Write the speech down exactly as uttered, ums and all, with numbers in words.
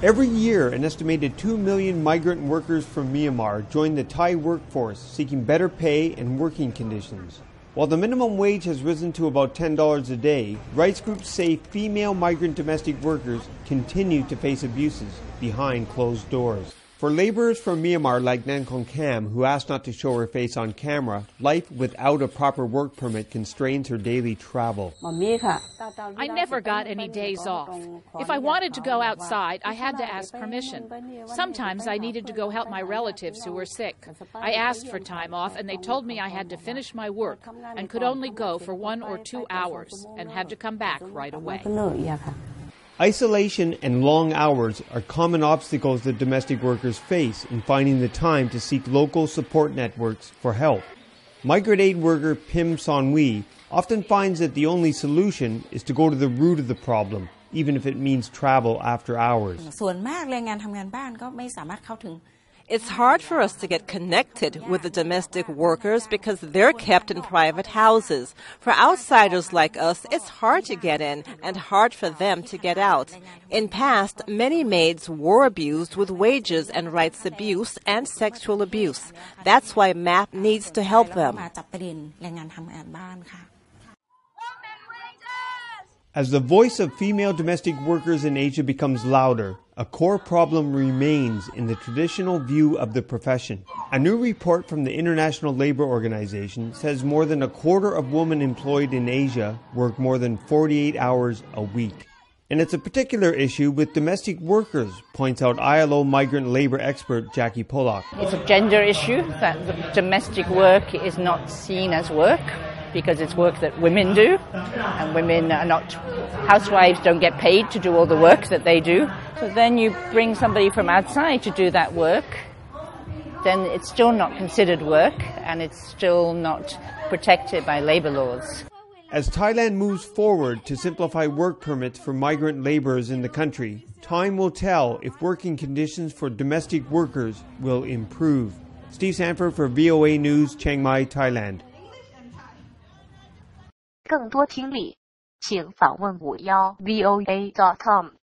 Every year, an estimated two million migrant workers from Myanmar join the Thai workforce seeking better pay and working conditions. While the minimum wage has risen to about ten dollars a day, rights groups say female migrant domestic workers continue to face abuses behind closed doors. For laborers from Myanmar like Nankong Kam, who asked not to show her face on camera, life without a proper work permit constrains her daily travel. I never got any days off. If I wanted to go outside, I had to ask permission. Sometimes I needed to go help my relatives who were sick. I asked for time off, and they told me I had to finish my work and could only go for one or two hours and had to come back right away. Isolation and long hours are common obstacles that domestic workers face in finding the time to seek local support networks for help. Migrant aid worker Pim Sonwi often finds that the only solution is to go to the root of the problem, even if it means travel after hours. It's hard for us to get connected with the domestic workers because they're kept in private houses. For outsiders like us, it's hard to get in and hard for them to get out. In past, many maids were abused with wages and rights abuse and sexual abuse. That's why M A P needs to help them. As the voice of female domestic workers in Asia becomes louder, a core problem remains in the traditional view of the profession. A new report from the International Labour Organization says more than a quarter of women employed in Asia work more than forty-eight hours a week. And it's a particular issue with domestic workers, points out I L O migrant labour expert Jackie Pollock. It's a gender issue that the domestic work is not seen as work, because it's work that women do, and women are not, housewives don't get paid to do all the work that they do. So then you bring somebody from outside to do that work, then it's still not considered work, and it's still not protected by labor laws. As Thailand moves forward to simplify work permits for migrant laborers in the country, time will tell if working conditions for domestic workers will improve. Steve Sanford for V O A News, Chiang Mai, Thailand. 更多听力，请访问五幺 V O A dot com。